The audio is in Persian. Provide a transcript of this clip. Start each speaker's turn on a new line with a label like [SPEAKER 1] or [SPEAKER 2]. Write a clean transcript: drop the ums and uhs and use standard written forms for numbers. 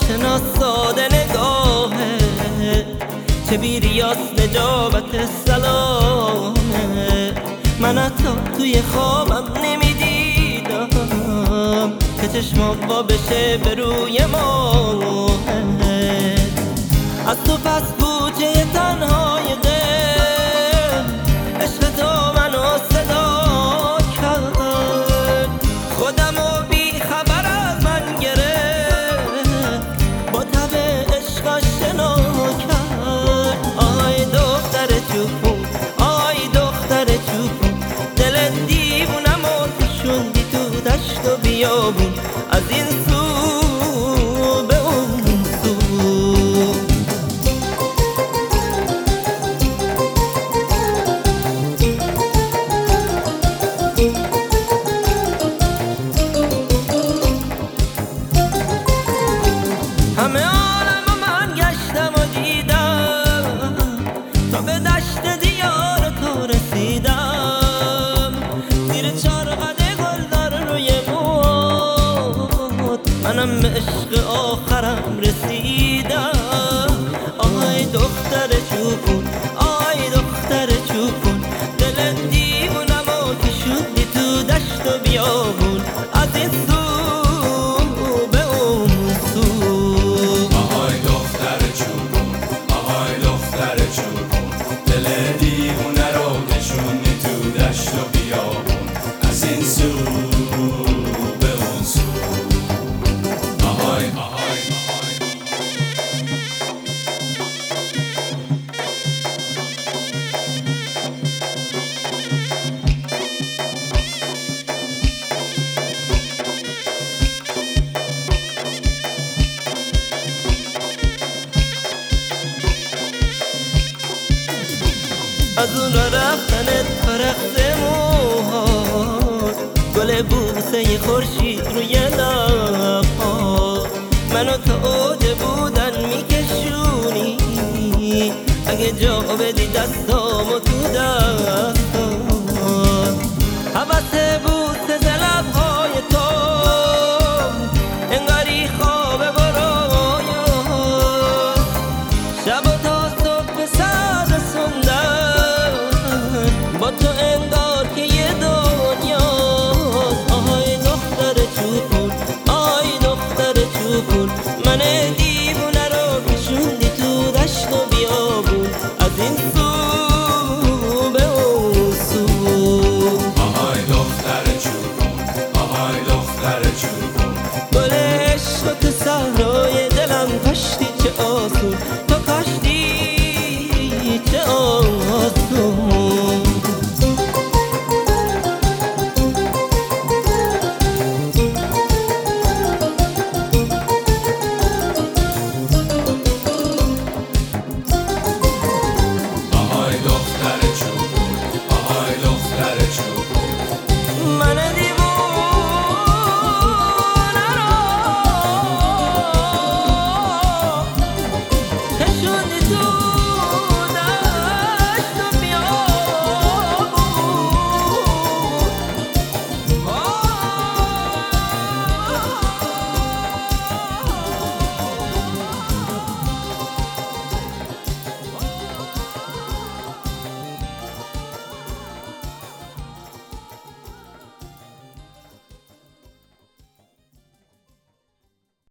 [SPEAKER 1] ناشناس ساده نگاهه، چه بیریاس نجابت سلامه. من حتی توی خوابم نمیدیدم که چشمام وا بشه به روی ماه. از تو پس کوچه تنهای دل عشق تو منو صدا کرد، خودمو بی خبر از من گرفت، با تب عشق آشنا کرد. آی دختر چوپون، آی دختر چوپون، دل دیوونمو کشوندی تو دشت و بیابون، از این سو به اون سو. همه عالم من گشتم و دیدم تا به دشت دیار تو رسیدم، زیر چارقد گلدار روی موت منم به عشق آخرم رسیدم. آی دختر چوپون، آی دختر چوپون، دل دیوونمو کشوندی تو دشت و بیابون، از این سو به اون سو.
[SPEAKER 2] دل دیوونه رو نشونی تو دشت و بیابون، از این سو به اون سو. آهای آهای
[SPEAKER 1] از اون را رفتنت فرخت موهات، گل بوسه خورشید روی لبها، منو تا اوج بودن میکشونی، اگه جا بدی دستامو تو دستات. حوث